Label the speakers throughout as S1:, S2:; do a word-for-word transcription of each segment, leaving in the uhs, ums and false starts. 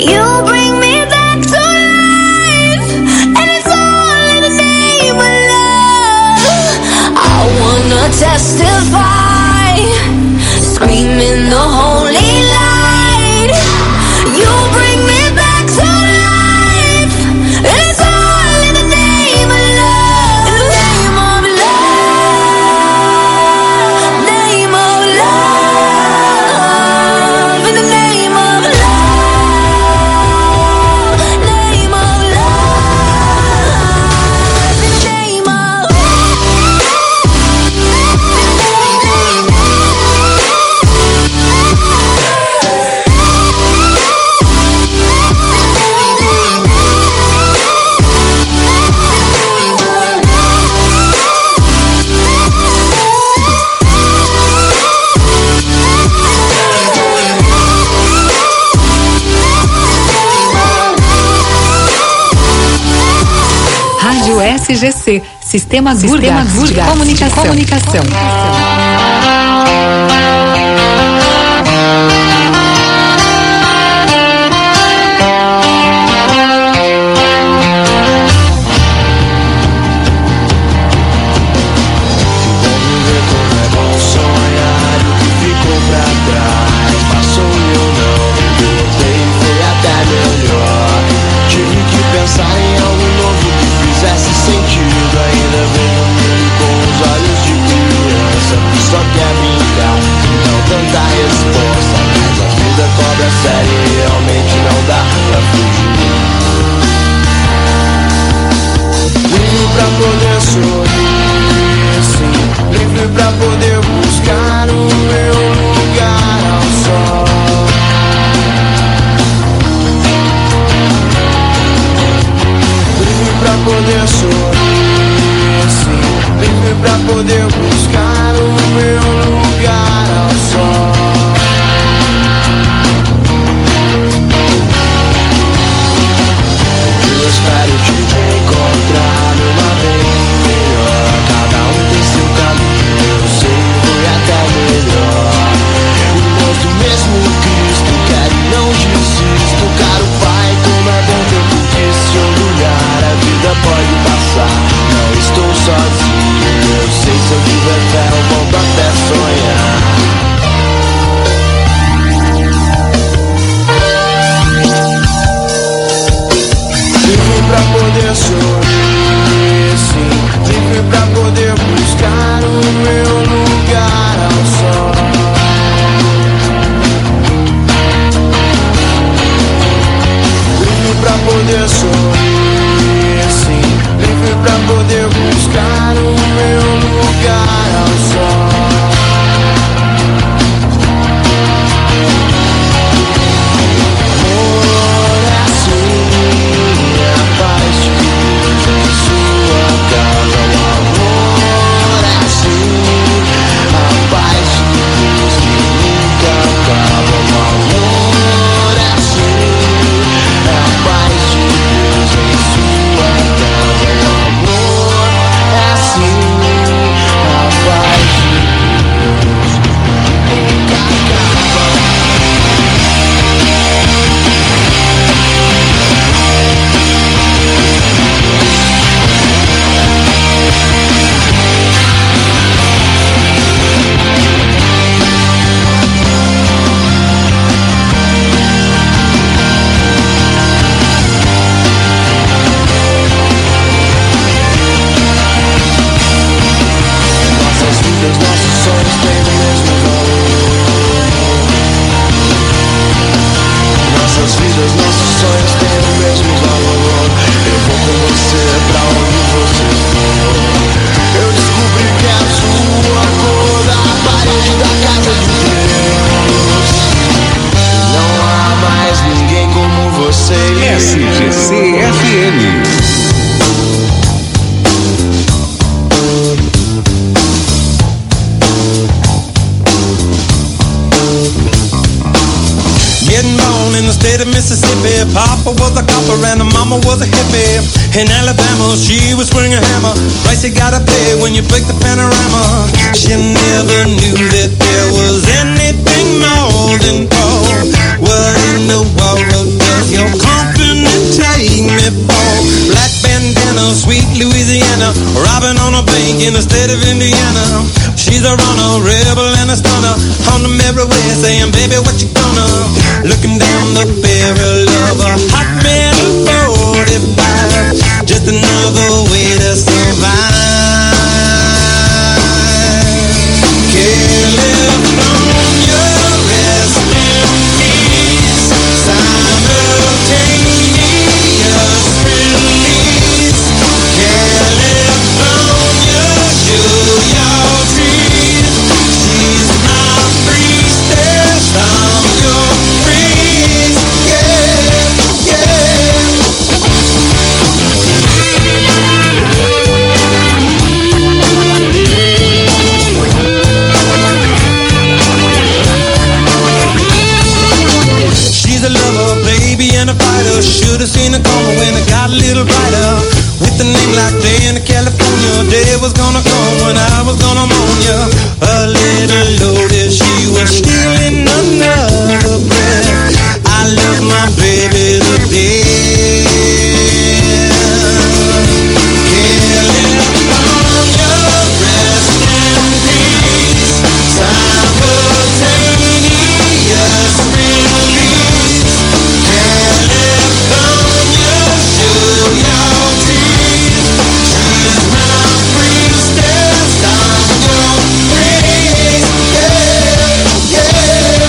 S1: You bring me back to life, and it's all in the name of love. I wanna testify, screaming the holy light. You bring me back to life, and it's all in the name of love. In the name of love, name of love. In the name of love, name of love. In the name of
S2: Rádio S G C, Sistema Gurga de Comunicação. Comunicação.
S3: S G C F M.
S4: Getting born in the state of Mississippi. Papa was a copper and the mama was a hippie. In Alabama, she was swinging a hammer. Price you gotta pay when you break the panorama. She never knew that there was anything more than gold. What in the world does your robbing on a bank in the state of Indiana. She's a runner, rebel and a stunner, on the merry way saying, baby, what you gonna? Looking down the barrel of a hot metal forty-five, just another way to survive. California, rest in peace, simultaneous release. California, show your teeth. She's my priestess, I'm your priest. Yeah, yeah. She's a lover, baby, and a fighter. Should've seen her coming when it got a little brighter. With a name like Day in California, day was gonna come when I was gonna mourn ya. A little loaded, she was stealing another breath. I love my baby to death. California, rest in peace, simultaneous release. California, show your teeth. She's my priestess, I'm your priest. Yeah, yeah.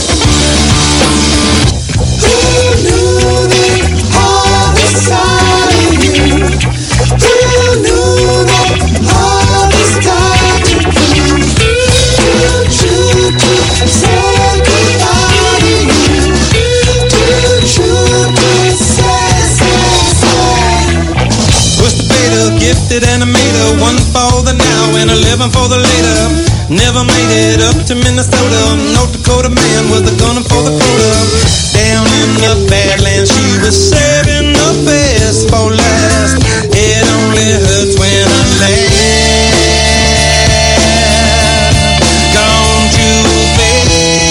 S4: Who knew that all this time you? Who knew that all this time you? Too true to say goodbye to you. Too true to say, say, say. Was the beta, gifted and I made her. One for the now and eleven for the later. Never made it up to Minnesota. North Dakota man was a gunner for the quota. Down in the Badlands, she was saving the best for last. It only hurts when I laugh. Gone too fast.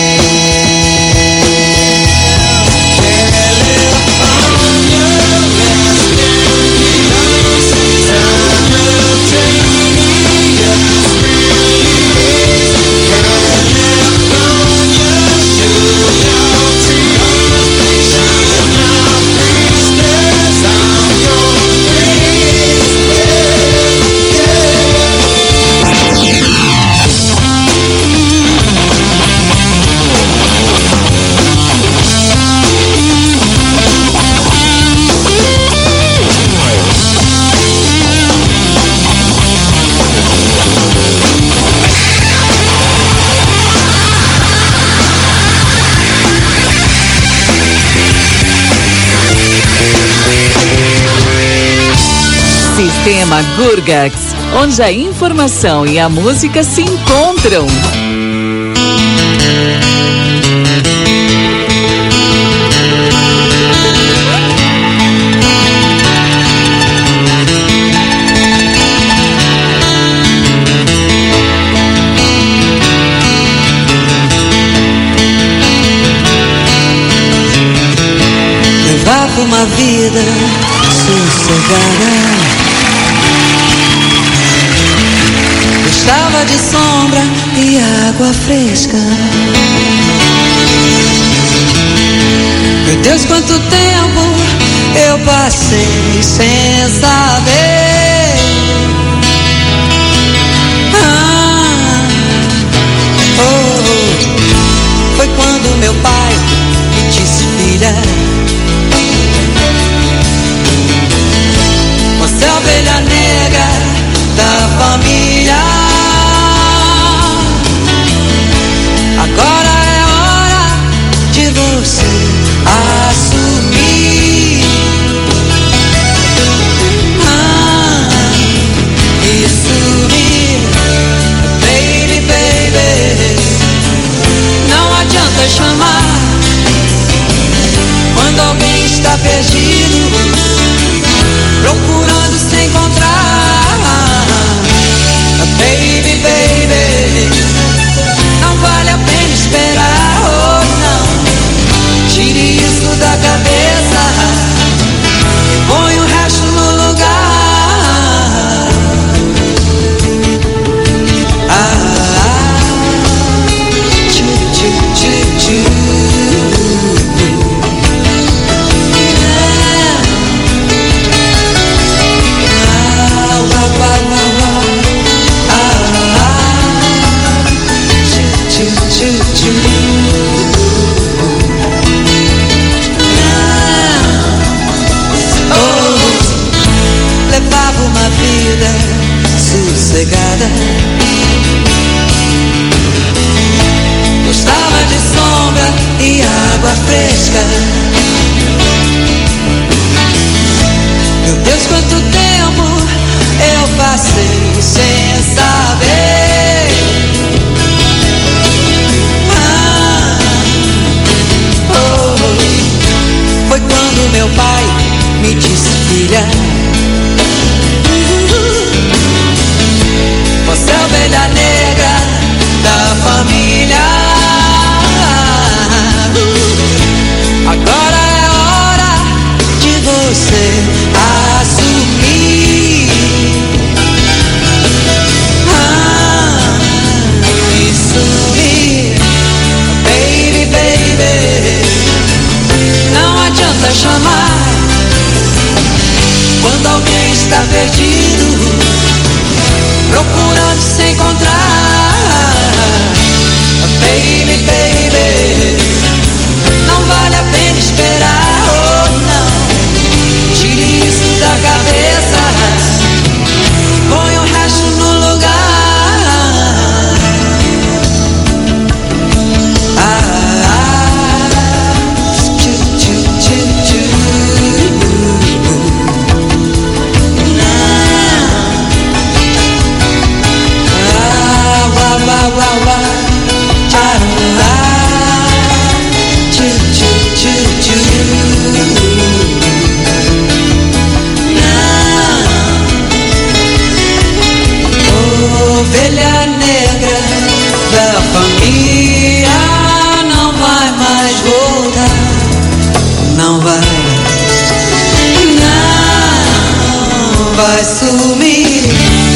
S4: California, rest in peace, simultaneous release. California, show your teeth. She's my priestess, I'm your priest. Yeah, yeah.
S2: Sistema Gurgax, onde a informação e a música se encontram.
S5: Levava uma vida sossegada, gostava de sombra e água fresca. Meu Deus, quanto tempo eu passei sem saber. Ah, oh, foi quando meu pai me disse, filha, você é a ovelha negra da família. Agora é hora de você assumir. Ah, meu pai me disse: filha, você é a ovelha negra da família. Agora é hora de você assumir. Ah, e sumir. Baby, baby, não adianta chamar quando alguém está perdido, procurando se encontrar. Baby, baby, não vale a pena esperar. Oh não, tire isso da cabeça, põe o resto no lugar. Ah, ah, tchu, tchu, tchu, tchu. Ovelha negra da família não vai mais voltar, não vai, não vai sumir.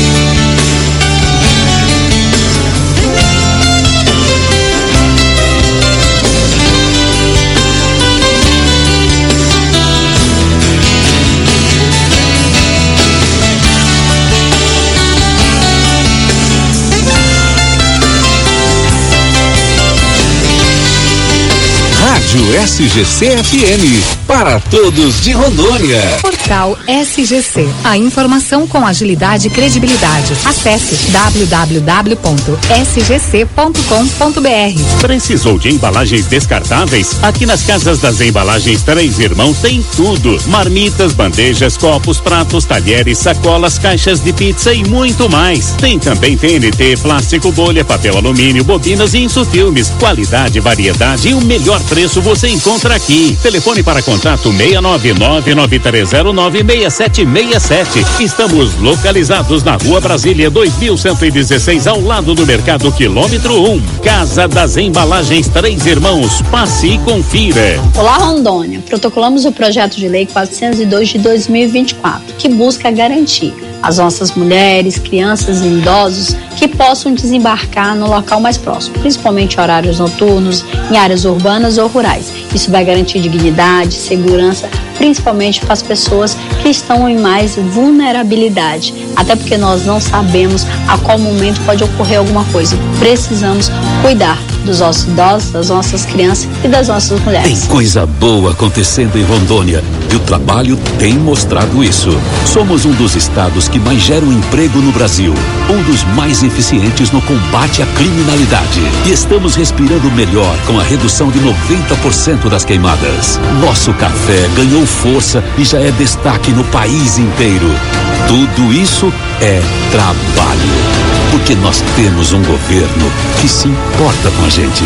S3: Rádio S G C F M, para todos de Rondônia.
S6: Portal S G C, a informação com agilidade e credibilidade. Acesse w w w ponto s g c ponto com ponto b r.
S7: Precisou de embalagens descartáveis? Aqui nas Casas das Embalagens Três Irmãos tem tudo: marmitas, bandejas, copos, pratos, talheres, sacolas, caixas de pizza e muito mais. Tem também T N T, plástico, bolha, papel alumínio, bobinas e insufilmes. Qualidade, variedade e o melhor preço você encontra aqui. Telefone para contato seis nove nove nove três zero nove seis sete seis sete. Estamos localizados na Rua Brasília dois mil cento e dezesseis, ao lado do Mercado Quilômetro um. Casa das Embalagens Três Irmãos. Passe e confira.
S8: Olá, Rondônia. Protocolamos o projeto de lei quatrocentos e dois de dois mil e vinte e quatro, que busca garantir às nossas mulheres, crianças e idosos que possam desembarcar no local mais próximo, principalmente em horários noturnos, em áreas urbanas ou rurais. Isso vai garantir dignidade, segurança, principalmente para as pessoas que estão em mais vulnerabilidade, até porque nós não sabemos a qual momento pode ocorrer alguma coisa. Precisamos cuidar dos nossos idosos, das nossas crianças e das nossas mulheres.
S9: Tem coisa boa acontecendo em Rondônia e o trabalho tem mostrado isso. Somos um dos estados que mais geram emprego no Brasil, um dos mais eficientes no combate à criminalidade, e estamos respirando melhor com a redução de noventa por cento das queimadas. Nosso café ganhou força e já é destaque no país inteiro. Tudo isso é trabalho, porque nós temos um governo que se importa com a gente.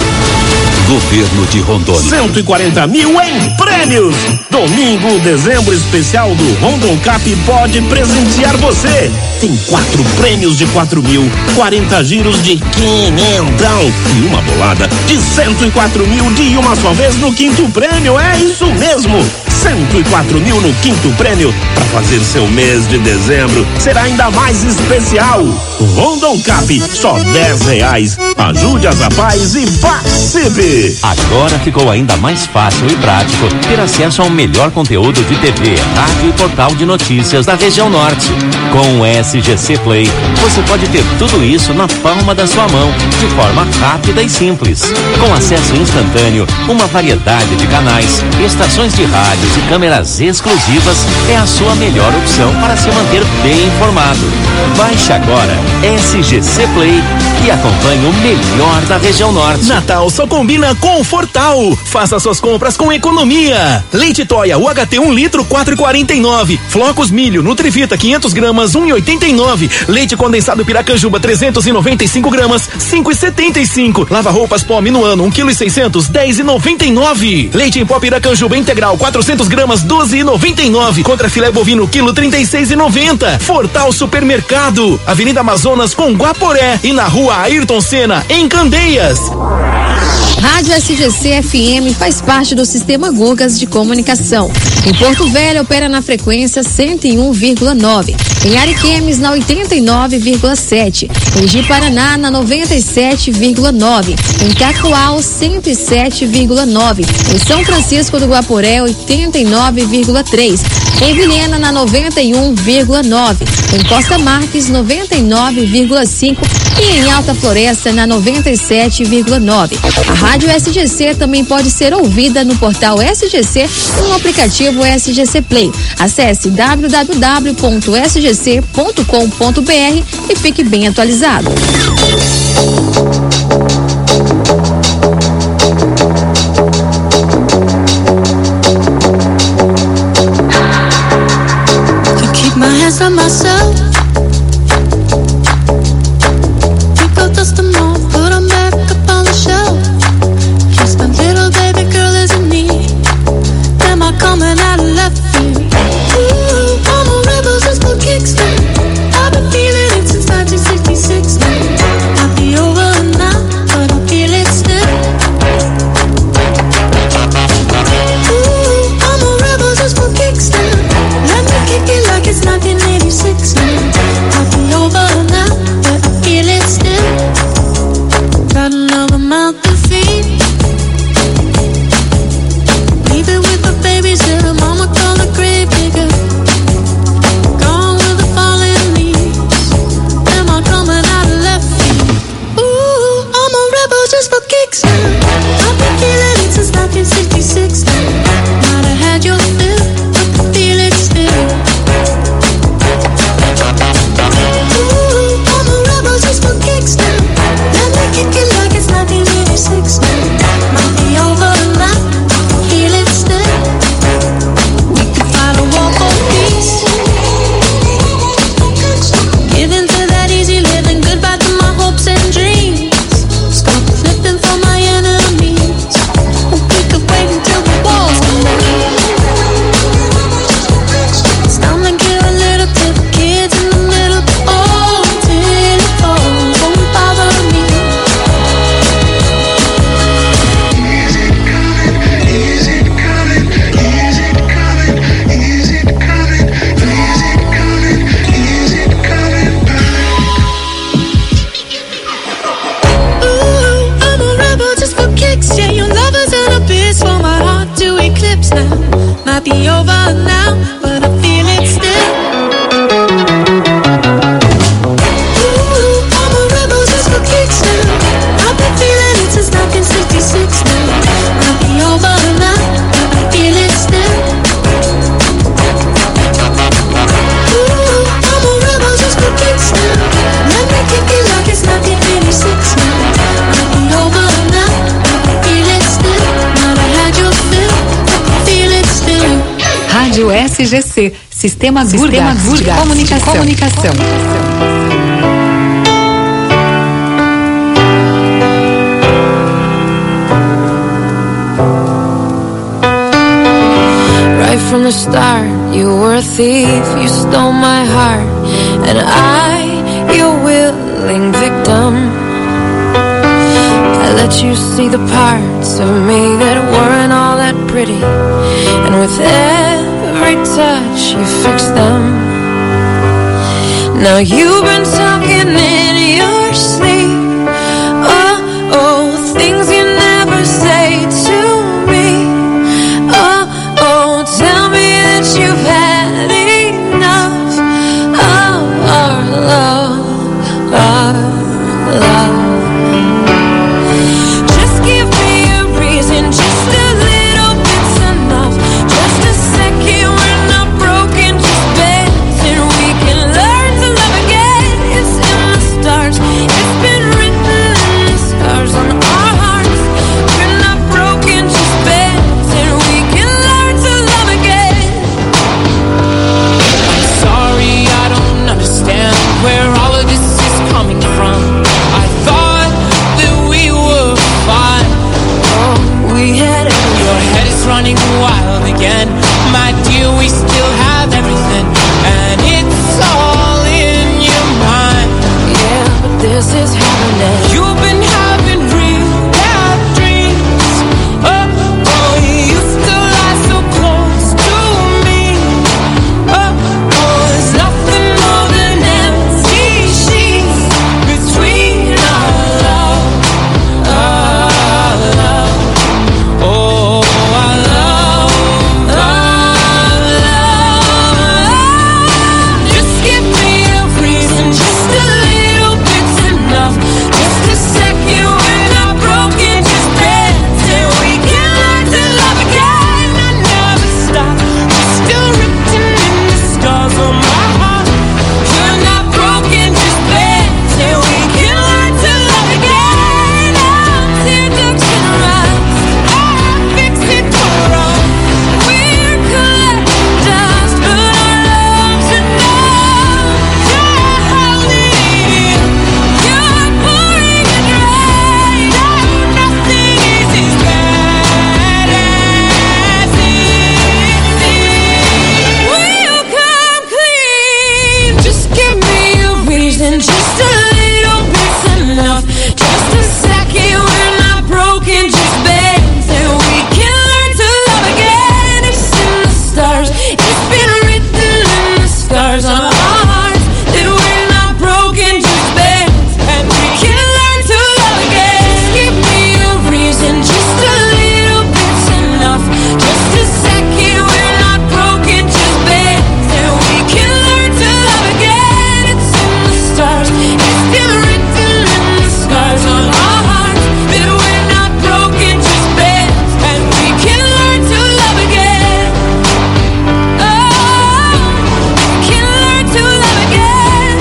S9: Governo de Rondônia.
S10: cento e quarenta mil em prêmios. Domingo, dezembro especial do Rondon Cap pode presentear você. Tem quatro prêmios de quatro mil, quarenta giros de quinhentão e uma bolada de cento e quatro mil de uma só vez no quinto prêmio. É isso mesmo. cento e quatro mil no quinto prêmio, para fazer seu mês de dezembro será ainda mais especial. Rondon Cap, só dez reais. Ajude as rapazes e participe.
S11: Agora ficou ainda mais fácil e prático ter acesso ao melhor conteúdo de T V, rádio e portal de notícias da região norte. Com o S G C Play, você pode ter tudo isso na palma da sua mão, de forma rápida e simples. Com acesso instantâneo, uma variedade de canais, estações de rádios e câmeras exclusivas, é a sua melhor opção para se manter bem informado. Baixe agora S G C Play e acompanhe o melhor da região norte.
S12: Natal só combina com Fortal. Faça suas compras com economia. Leite Toia U H T um litro, quatro e quarenta e nove. Flocos Milho Nutrivita quinhentos gramas, um e oitenta e nove. Leite condensado Piracanjuba trezentos e noventa e cinco gramas, cinco e setenta e cinco. Lava roupas Pó Minuano um quilo e seiscentos, dez e noventa e nove. Leite em pó Piracanjuba integral quatrocentos quinhentas gramas doze e noventa e nove. Contra filé bovino quilo trinta e seis e noventa. Fortal Supermercado, Avenida Amazonas com Guaporé e na Rua Ayrton Senna em Candeias.
S13: Rádio S G C F M faz parte do Sistema Gugas de Comunicação. Em Porto Velho opera na frequência cento e um vírgula nove. Em Ariquemes na oitenta e nove vírgula sete. Em Ji-Paraná na noventa e sete vírgula nove. Em Cacoal cento e sete vírgula nove. Em São Francisco do Guaporé oitenta e nove vírgula três. Em Vilhena na noventa e um vírgula nove. Em Costa Marques noventa e nove vírgula cinco. E em Alta Floresta na noventa e sete vírgula nove. A Rádio S G C também pode ser ouvida no portal S G C e no aplicativo S G C Play. Acesse w w w ponto s g c ponto com ponto b r e fique bem atualizado.
S1: I keep my hands on myself. People dust them off, put them back up on the shelf. Just my little baby girl is in need. Am I coming out of left field? Ooh, I'm a rebel just for kicks now. I've been feeling it since nineteen sixty-six now. Might be over now, but I feel it still. Ooh, I'm a rebel just for kicks now. Let me kick it like it's nineteen eighty-six now. Might be over now, but I feel it still. Got another mouth to feed. Leave it with the babysitter, mama call the grave digger. Gone with the falling leaves. Am I coming out of left field? Ooh, I'm a rebel just for kicks now. I've been feeling it since nineteen sixty-six now. Might have had your fill, but I feel it still. Ooh, I'm a rebel just for kicks now. Let me kick it like it's nineteen eighty-six now. Might be over now, feel it still. We could fight a war for peace. Give in to that easy living, goodbye to my hopes and dreams. Stop flipping for my enemies. We could wait until the walls come down. It's time to give a little to the kids in the middle. Oh, telephones won't bother me.
S14: Is it coming? Is it coming? Is it coming? Is it coming? Is it coming? Is it coming back?
S1: Ooh, I'm a rebel just for kicks. Yeah, your love is an abyss for my heart to eclipse now. Might be over now, but I feel it still. Ooh, I'm a rebel just for kicks now. I've been feeling it since nineteen sixty-six now. Might be over now, but I feel it still. Ooh, I'm a rebel just for kicks now. Let me kick it like it's nineteen eighty-six now. Might be over now, but I feel it still. Might have had your fill, but I feel it still.
S6: Rádio S G C, Sistema Gugas de Comunicação. Comunicação.
S1: Right from the start, you were a thief, you stole my heart, and I, your willing victim. I let you see the parts of me that weren't all that pretty, and with every touch you fixed them. Now you've been talking in your sleep, oh, oh, things you never say to me. Oh, oh, tell me that you've had enough of our love, our love. Just give me a reason, just a little bit's enough. Just a second, we're not broken, just bends, and we can learn to love again. It's in the stars, it's been written in the scars on our hearts. We're not broken, just bends, and we can learn to love again.
S15: I'm sorry, I don't understand where all of this is coming from. I thought that we were fine.
S1: Oh, we had it.
S15: Your head is running wild again. my dear, we still have everything, and it's all in your mind. Yeah, but this is happening. You've been having real bad dreams. Oh, oh, you used to lie so close to me. Oh, oh, there's nothing more than empty sheets between our love, our love. Oh, our love, our love. Just give me a reason, just a little bit's enough. Just a second when I'm broken, just dance and we can learn to love again. I never stop, you're still written in the scars on my heart. You're not broken, just dance and we can learn to love again. Our teardrops can rise, I'll fix it for us. We're collectors, but our love's enough. You're holding it, you're pouring it right. Oh, nothing is as bad as it seems. We'll come clean. Just give me a reason, just a little bit's enough. Just a second, we're not broken, just bends, and we can learn to love again. It's in the stars, it's been written in the scars on our hearts that we're not broken, just bends, and we can learn to love again. Just give me a reason, just a little bit's enough. Just a second, we're not broken, just bends, and we can learn to love again. It's in the stars, it's been written in the scars on our hearts that we're not broken, just bends, and we can learn to love again. Oh, can learn to love again.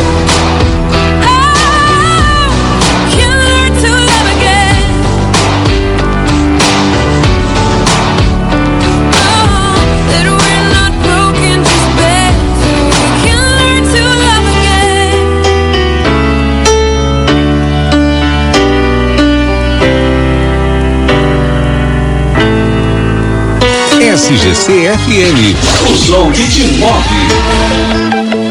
S15: Oh, can learn to love again. Oh, that we're not broken, just bends, and we can learn to love again.
S3: S G C F M, o som que te move.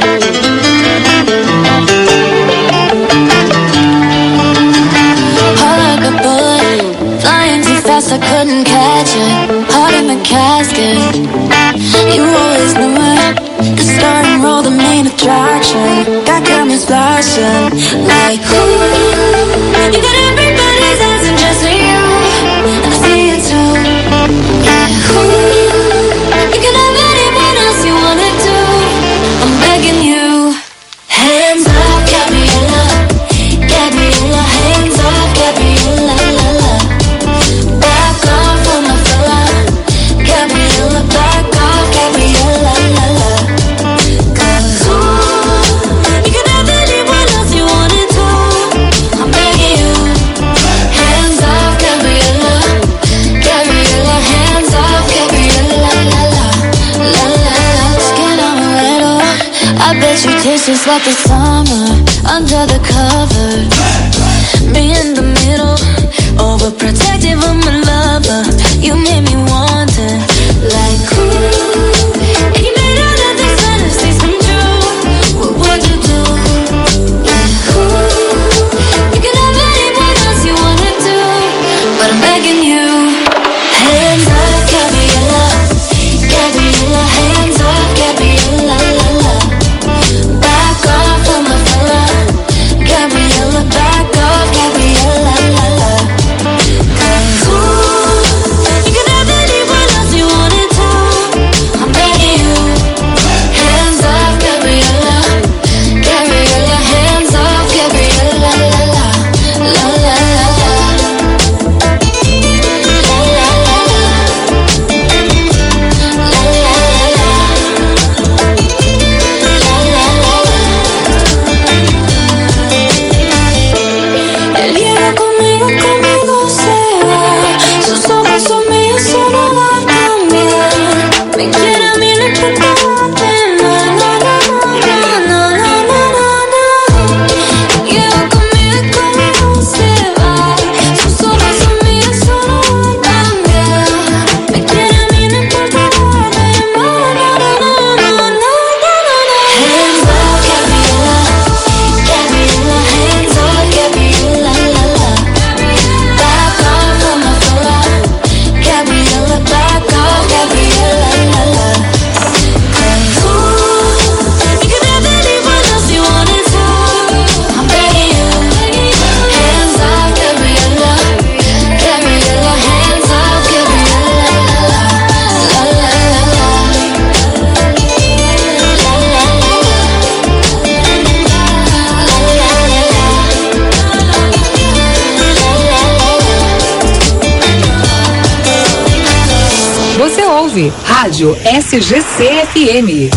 S1: Like a bullet, flying too fast, I couldn't catch it. Heart in the casket. You always knew it. The start and roll, the main attraction. Got cameras flashing. Like, ooh, you got everybody's eyes and just you. And I see it too. Yeah, ooh, you can have anyone else you wanna do. I'm begging you. Hands up, Gabriella. Gabriella, hands up, Gabriella, la la. Back off on my fella. Gabriella, back off, Gabriella, la la. 'Cause ooh, you can have anyone else you wanna do. I'm begging you. Hands up, Gabriella. Gabriella, hands up, Gabriella, la la. La la la. Skin on a little. I bet you taste just like the summer under the covers. Me in the middle, overprotective of my lover. You made me want it, like ooh. And you made all of these fantasies come true. What would you do? Yeah, ooh. You can have anyone else you wanna do, but I'm begging you. Hands up, Gabriella. Gabriella, hands up, Gabriella, la la. Back off on my fella. Gabriella, back off, Gabriella, la la. 'Cause ooh, you can have anyone
S6: nove. Rádio S G C F M.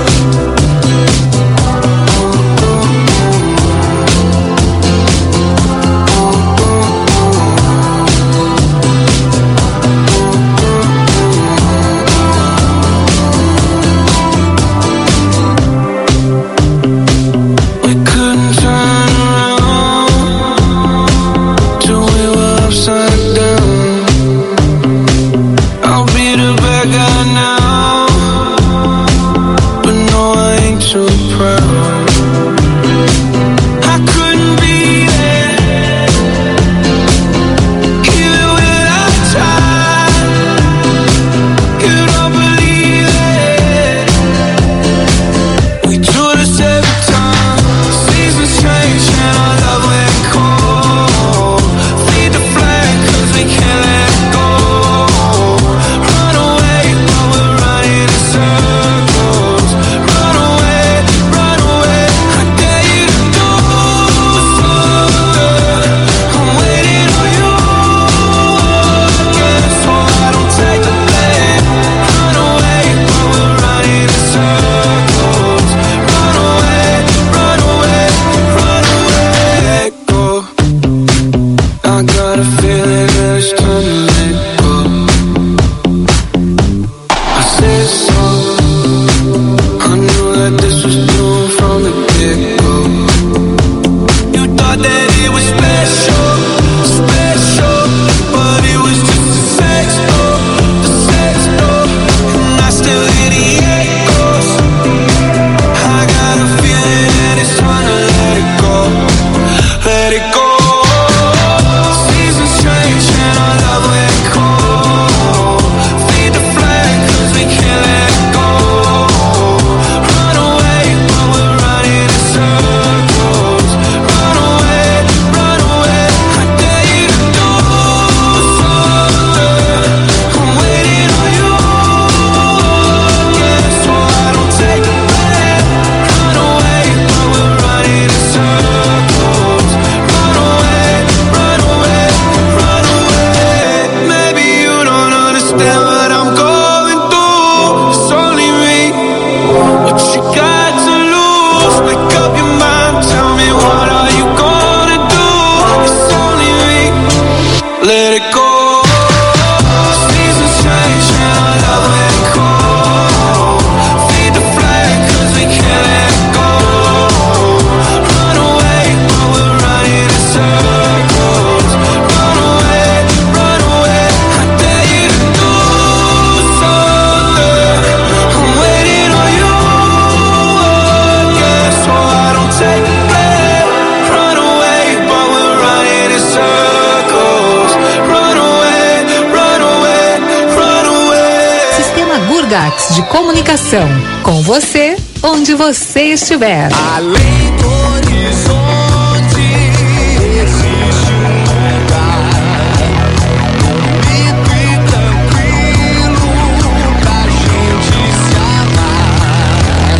S6: De comunicação, com você, onde você estiver.
S15: Além do horizonte existe um lugar bonito e tranquilo pra gente se amar.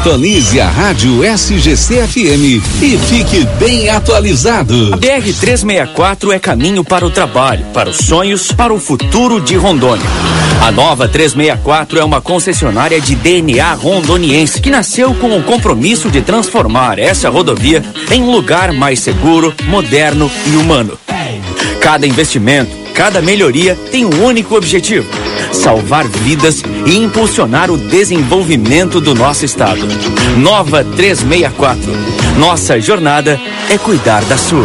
S3: Sintonize a rádio S G C F M e fique bem atualizado.
S16: A B R trezentos e sessenta e quatro é caminho para o trabalho, para os sonhos, para o futuro de Rondônia. A nova trezentos e sessenta e quatro é uma concessionária de D N A rondoniense que nasceu com o compromisso de transformar essa rodovia em um lugar mais seguro, moderno e humano. Cada investimento, cada melhoria tem um único objetivo: salvar vidas e impulsionar o desenvolvimento do nosso estado. Nova trezentos e sessenta e quatro. Nossa jornada é cuidar da sua.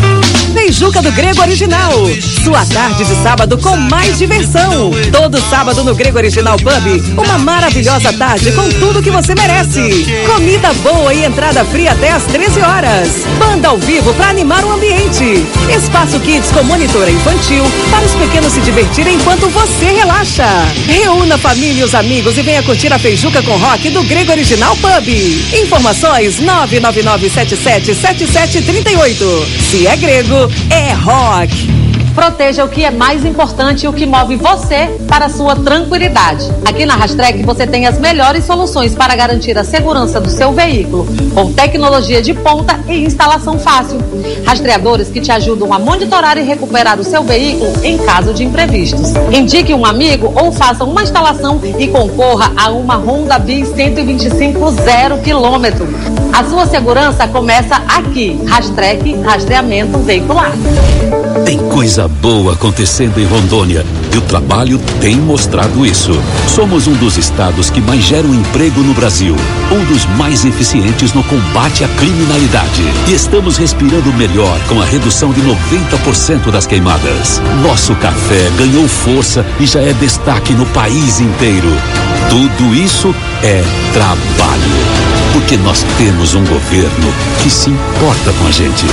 S17: Feijuca do Grego Original. Sua tarde de sábado com mais diversão. Todo sábado no Grego Original Pub, uma maravilhosa tarde com tudo que você merece. Comida boa e entrada fria até às treze horas. Banda ao vivo para animar o ambiente. Espaço Kids com monitora infantil para os pequenos se divertirem enquanto você relaxa. Reúna a família e os amigos e venha curtir a Feijuca com Rock do Grego Original Pub. Informações nove nove nove sete sete sete sete três oito. Se é grego, é rock.
S18: Proteja o que é mais importante e o que move você para a sua tranquilidade. Aqui na Rastrec você tem as melhores soluções para garantir a segurança do seu veículo, com tecnologia de ponta e instalação fácil. Rastreadores que te ajudam a monitorar e recuperar o seu veículo em caso de imprevistos. Indique um amigo ou faça uma instalação e concorra a uma Honda Bis cento e vinte e cinco zero quilômetro. A sua segurança começa aqui. Rastrec, rastreamento veicular.
S9: Tem coisa boa acontecendo em Rondônia e o trabalho tem mostrado isso. Somos um dos estados que mais geram emprego no Brasil, um dos mais eficientes no combate à criminalidade. E estamos respirando melhor com a redução de noventa por cento das queimadas. Nosso café ganhou força e já é destaque no país inteiro. Tudo isso é trabalho. Porque nós temos um governo que se importa com a gente.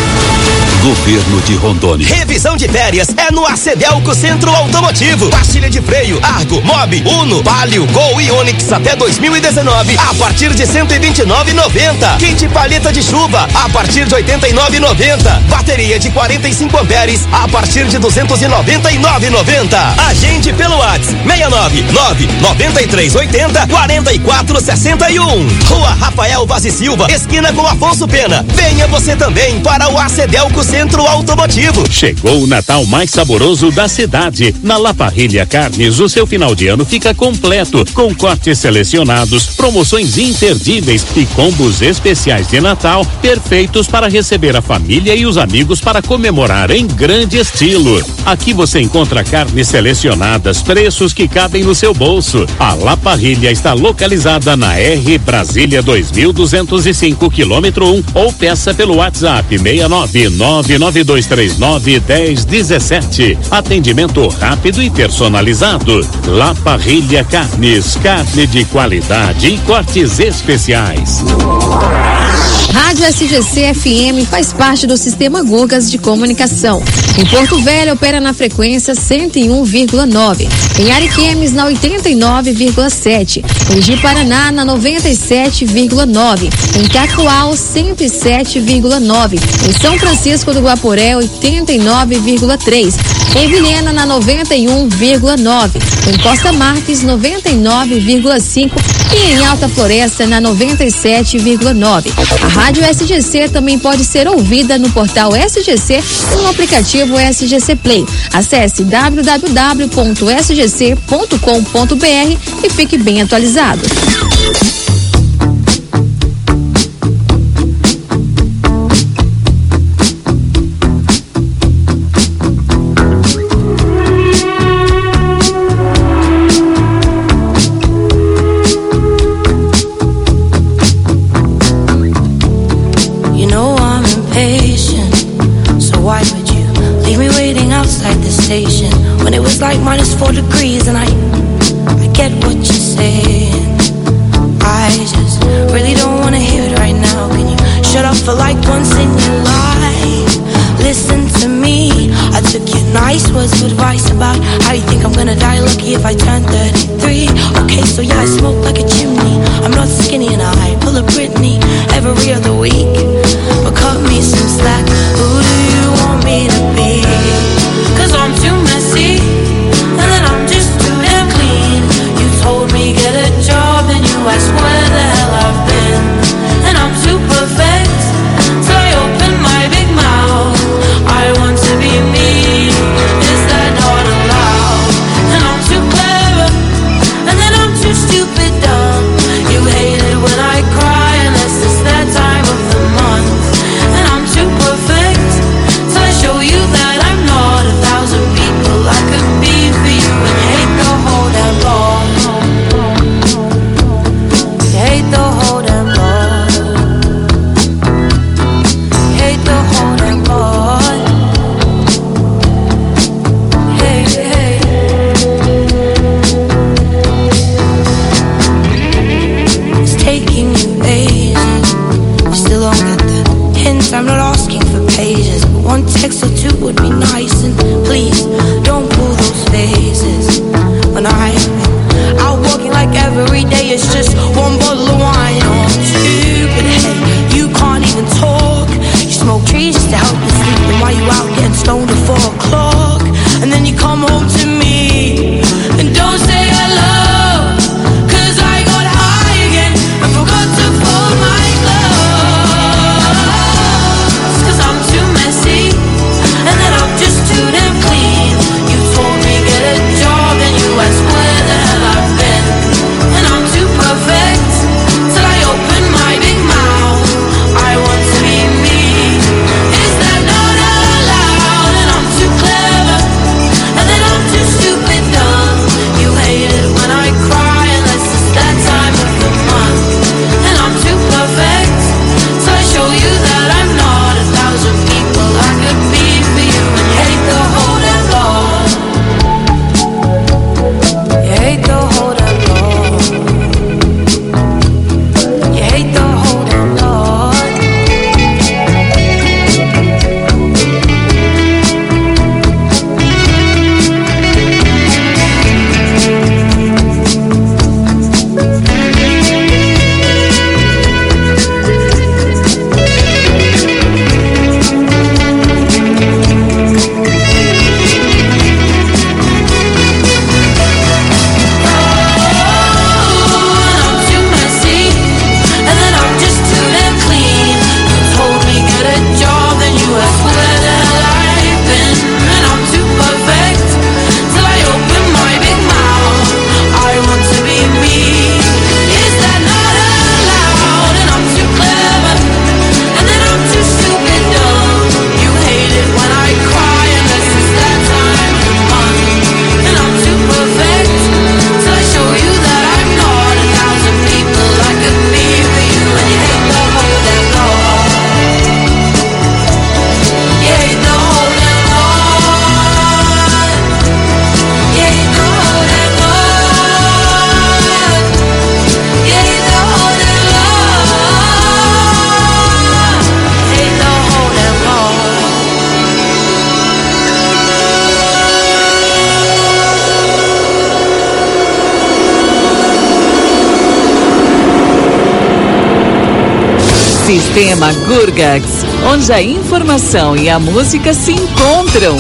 S9: Governo de Rondônia.
S19: Revisão de férias é no Acedelco Centro Automotivo. Pastilha de freio, Argo, Mob, Uno, Palio, Gol e Onix até dois mil e dezenove a partir de cento e vinte e nove reais e noventa centavos. Kit paleta de chuva a partir de oitenta e nove reais e noventa centavos. Bateria de quarenta e cinco amperes a partir de duzentos e noventa e nove reais e noventa centavos. Agende pelo WhatsApp seis nove nove nove três oito zero quatro quatro seis um. Rua Rafael Vaz e Silva, esquina com Afonso Pena. Venha você também para o Acedelco Centro Automotivo.
S7: Chegou o Natal mais saboroso da cidade. Na La Parrilla Carnes, o seu final de ano fica completo, com cortes selecionados, promoções imperdíveis e combos especiais de Natal, perfeitos para receber a família e os amigos para comemorar em grande estilo. Aqui você encontra carnes selecionadas, preços que cabem no seu bolso. A La Parrilla está localizada na R Brasília dois mil duzentos e cinco, quilômetro um, ou peça pelo WhatsApp seis nove nove nove dois três nove um zero um sete. Atendimento rápido e personalizado. La Parrilla Carnes, carne de qualidade e cortes especiais.
S13: Rádio S G C F M faz parte do Sistema Gugas de Comunicação. Em Porto Velho opera na frequência cento e um vírgula nove. Em Ariquemes na oitenta e nove vírgula sete. Em Ji-Paraná na noventa e sete vírgula nove. Em Cacoal cento e sete vírgula nove. Em São Francisco do Guaporé oitenta e nove vírgula três. Em Vilhena na noventa e um vírgula nove. Em Costa Marques noventa e nove vírgula cinco. E em Alta Floresta na noventa e sete vírgula nove. A Rádio S G C também pode ser ouvida no portal S G C e no aplicativo S G C Play. Acesse w w w ponto s g c ponto com ponto b r e fique bem atualizado.
S15: When it was like minus four degrees and I I get what you're saying. I just really don't wanna hear it right now. Can you shut up for like once in your life? Listen to me, I took your nice words of advice about how you think I'm gonna die lucky if I turn thirty-three. Okay, so yeah, I smoke like a chimney. I'm not skinny and I pull a Britney every other week. But cut me some slack, who do you want me to be? Cause I'm too messy, and then I'm just too damn clean. You told me get a job, and you asked where the hell I've been.
S2: Sistema Gurgax, onde a informação e a música se encontram.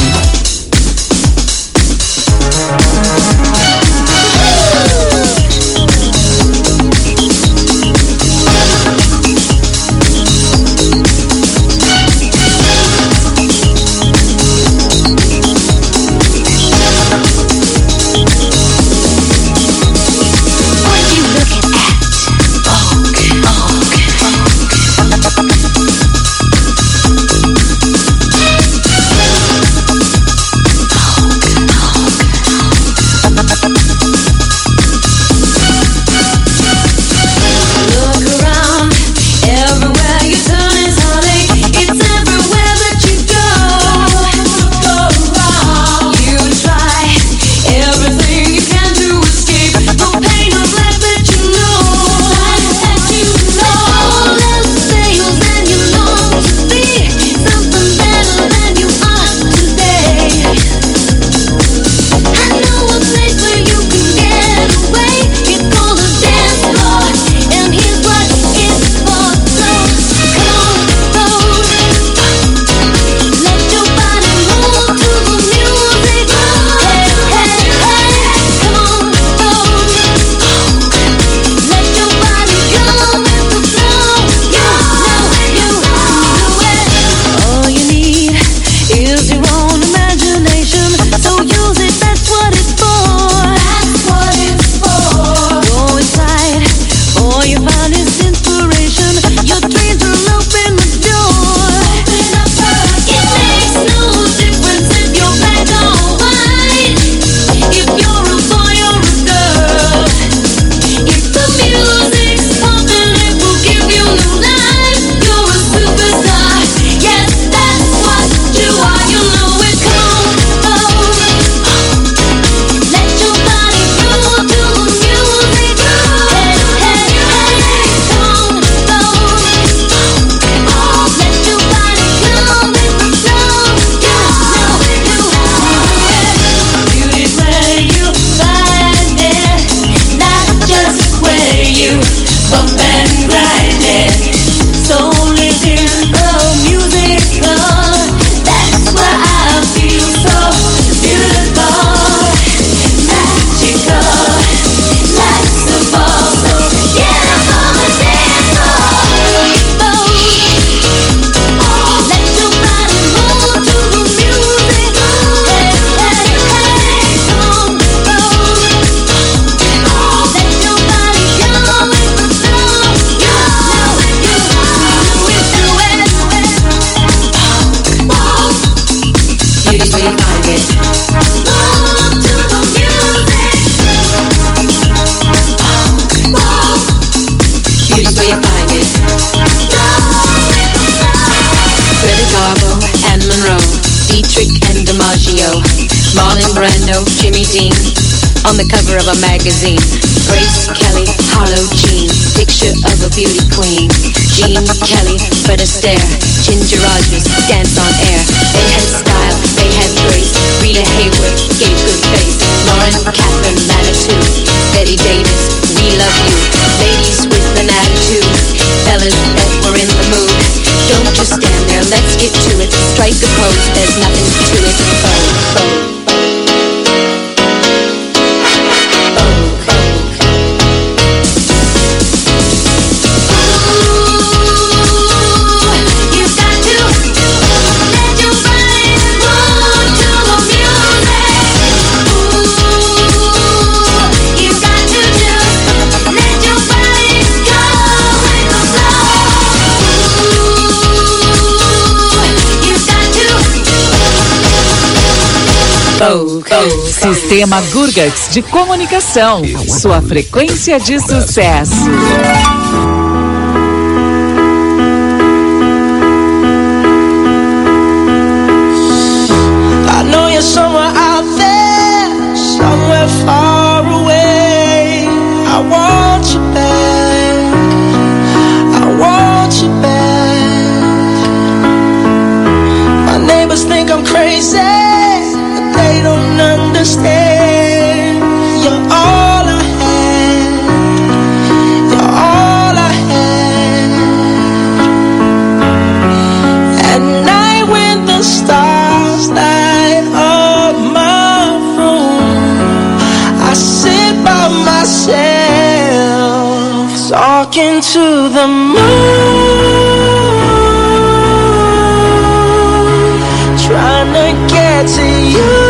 S20: On the cover of a magazine, Grace Kelly, Harlow Jean, picture of a beauty queen. Jean Kelly, Fred Astaire, Ginger Rogers, dance on air. They had style, they had grace. Rita Hayworth gave good face. Lauren Catherine Manitou, Betty Davis, we love you. Ladies with an attitude, fellas that were in the mood. Don't just stand there, let's get to it. Strike a pose, there's nothing to it. Vogue, vogue.
S2: Sistema Gurgax de comunicação, sua frequência de sucesso.
S5: I know you're somewhere out there, somewhere far away. I want you back, I want you back. My neighbors think I'm crazy, they don't understand. You're all I have, you're all I talking to the moon, trying to get to you.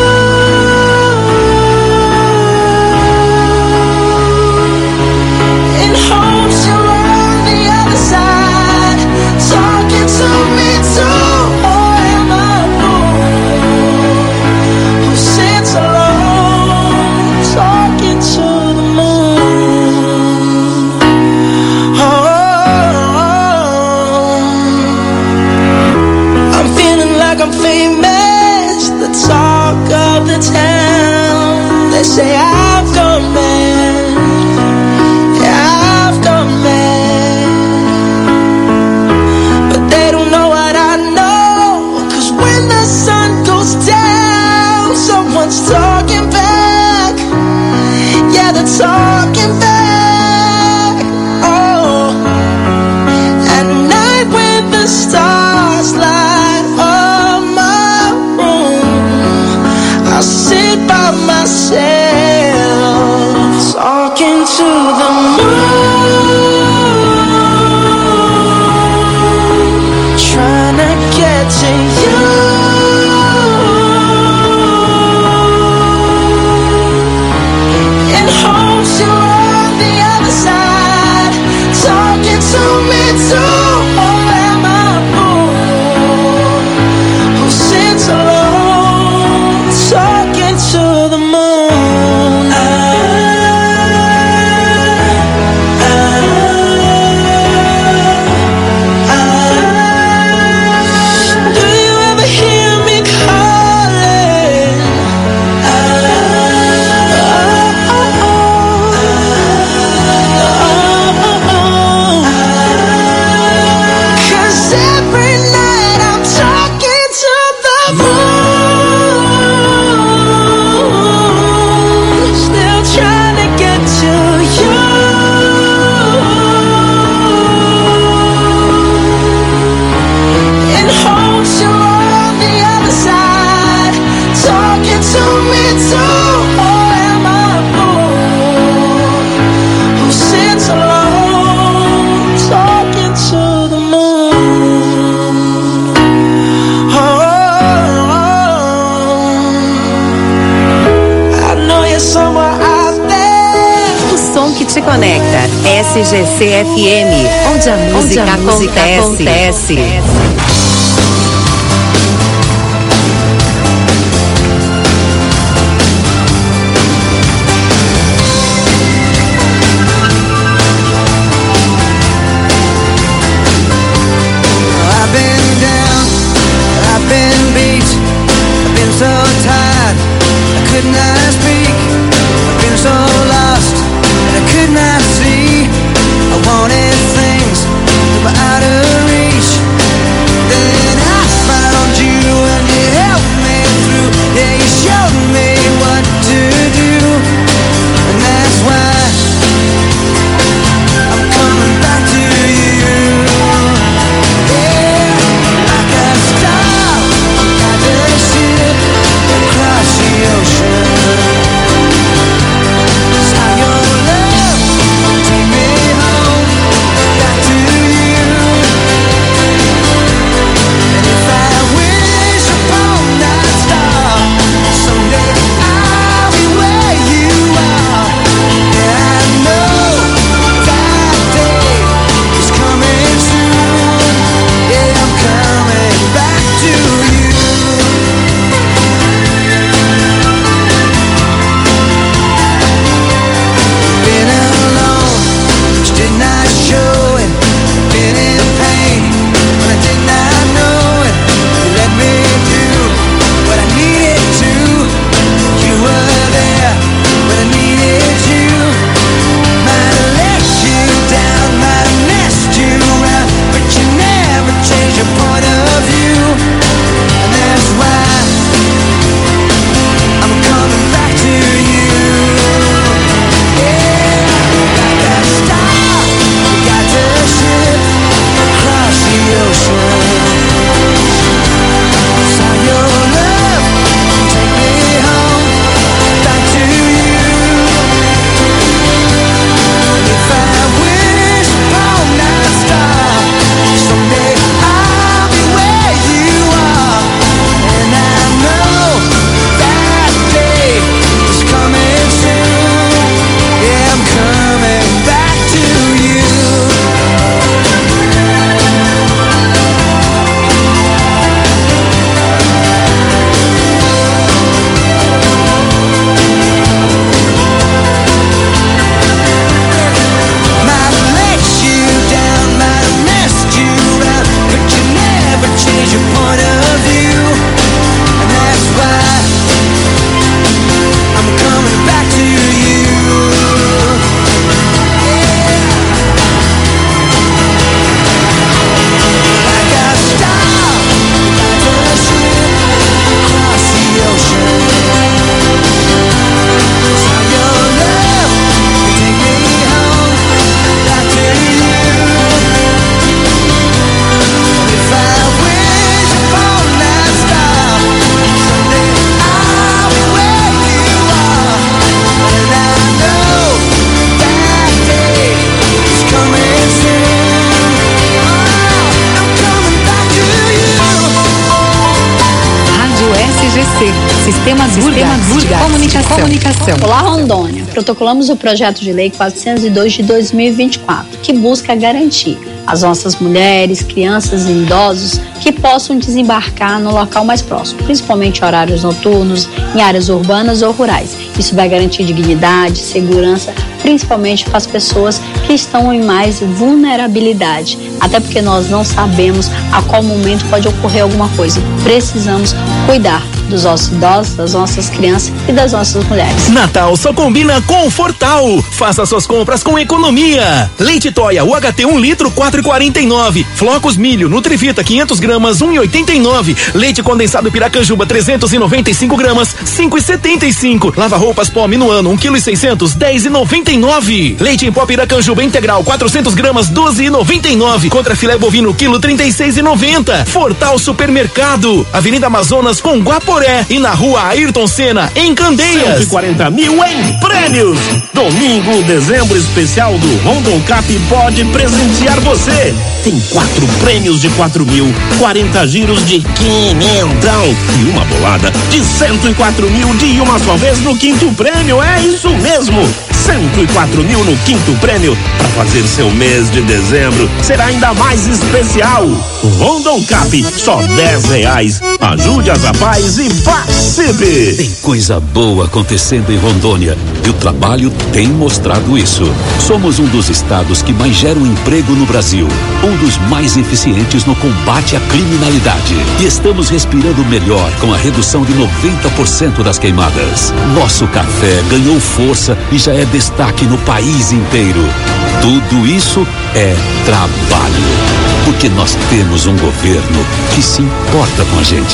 S5: In hopes you're on the other side, talking to me too. Or am I a fool who sits alone, talking to the moon? Oh, I'm feeling like I'm famous, the talk of the town. They say I've gone mad, yeah, I've gone mad, but they don't know what I know. 'Cause when the sun goes down, someone's talking back. Yeah, they're talking back. Oh, at night when the stars light up my room, I sit by myself, talking to the moon, trying to get to you. In hopes you're on the other side, talking to me too. Or am I a fool who sits alone, talking to the moon? I, I, I, do you ever hear me calling? I, Cause every night I'm talking to the moon, still trying to get to you. In hopes you're on the other side, talking to me too. Or am I a fool who sits alone, talking to the moon? Oh, I know you're somewhere out there.
S17: O som que te conecta. S G C F M, onde a música,
S13: a música
S17: acontece.
S5: I've been down, I've been beat, I've been so tired, I could not speak. I've been so lost that I could not see. I wanted things that were out of reach. Then I found you and you helped me through. Yeah, you showed me what to do, and that's why I'm coming back to you. Yeah, like a star, like a ship across the ocean.
S6: Sistema Gurgas de comunicação. comunicação.
S8: Olá, Rondônia. Protocolamos o projeto de lei quatrocentos e dois de dois mil e vinte e quatro, que busca garantir às nossas mulheres, crianças e idosos que possam desembarcar no local mais próximo, principalmente em horários noturnos, em áreas urbanas ou rurais. Isso vai garantir dignidade, segurança, principalmente para as pessoas que estão em mais vulnerabilidade, até porque nós não sabemos a qual momento pode ocorrer alguma coisa. Precisamos cuidar dos nossos idosos, das nossas crianças e das nossas mulheres.
S12: Natal só combina com Fortal. Faça suas compras com economia. Leite Toia U H T um litro quatro e quarenta e nove. Flocos Milho Nutrivita quinhentos gramas um e oitenta e nove. Leite condensado Piracanjuba trezentos e noventa e cinco gramas cinco e setenta e cinco. Lava roupas Pó Minuano um quilo e seiscentos dez e noventa e nove. Leite em pó Piracanjuba integral quatrocentos gramas doze e noventa e nove. Contra filé bovino quilo trinta e seis e noventa. Fortal Supermercado, Avenida Amazonas com Guaporé e na Rua Ayrton Senna em Candeias.
S10: cento e quarenta mil em prêmios. Domingo, dezembro especial do Rondon Cap pode presentear você. Tem quatro prêmios de quatro mil, quarenta giros de quinhentão e uma bolada de cento e quatro mil de uma só vez no quinto prêmio. É isso mesmo, cento e quatro mil no quinto prêmio para fazer seu mês de dezembro será ainda mais especial. Rondon Cap, só dez reais. Ajude as rapazes e participe.
S9: Tem coisa boa acontecendo em Rondônia e o trabalho tem mostrado isso. Somos um dos estados que mais geram emprego no Brasil, um dos mais eficientes no combate à criminalidade e estamos respirando melhor com a redução de noventa por cento das queimadas. Nosso café ganhou força e já é destaque no país inteiro. Tudo isso é trabalho, porque nós temos um governo que se importa com a gente.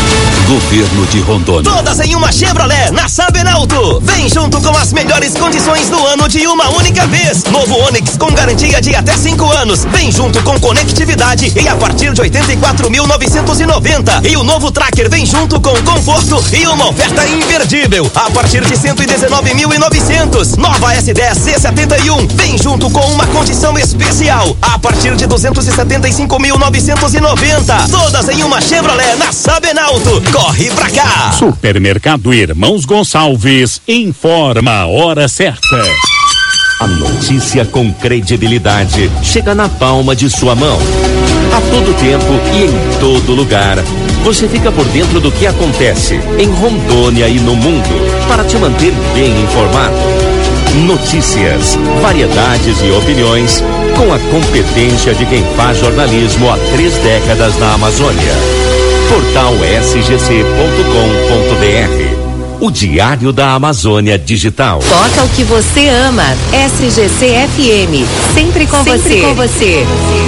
S9: Governo de Rondônia.
S19: Todas em uma Chevrolet na Sabenauto. Vem junto com as melhores condições do ano de uma única vez. Novo Onix com garantia de até cinco anos. Vem junto com conectividade e a partir de oitenta e quatro mil novecentos e noventa. E o novo Tracker vem junto com conforto e uma oferta imperdível a partir de cento e dezenove mil e novecentos. Nova S dez C setenta e um vem junto com uma condição especial a partir de duzentos e setenta e cinco mil novecentos e noventa. Todas em uma Chevrolet na Sabenauto. Corre pra cá!
S7: Supermercado Irmãos Gonçalves informa a hora certa.
S11: A notícia com credibilidade chega na palma de sua mão. A todo tempo e em todo lugar. Você fica por dentro do que acontece em Rondônia e no mundo para te manter bem informado. Notícias, variedades e opiniões com a competência de quem faz jornalismo há três décadas na Amazônia. Portal S G C ponto com ponto B R. O Diário da Amazônia Digital.
S21: Toca o que você ama. S G C F M. Sempre com Sempre você. com você.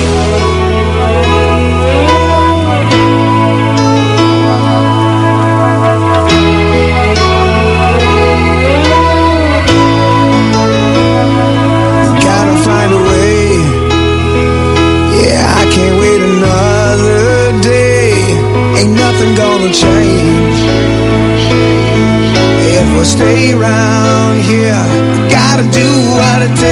S14: Gotta find a way. Yeah, I can't wait another day. Ain't nothing gonna change. If we stay around here, gotta do what it takes.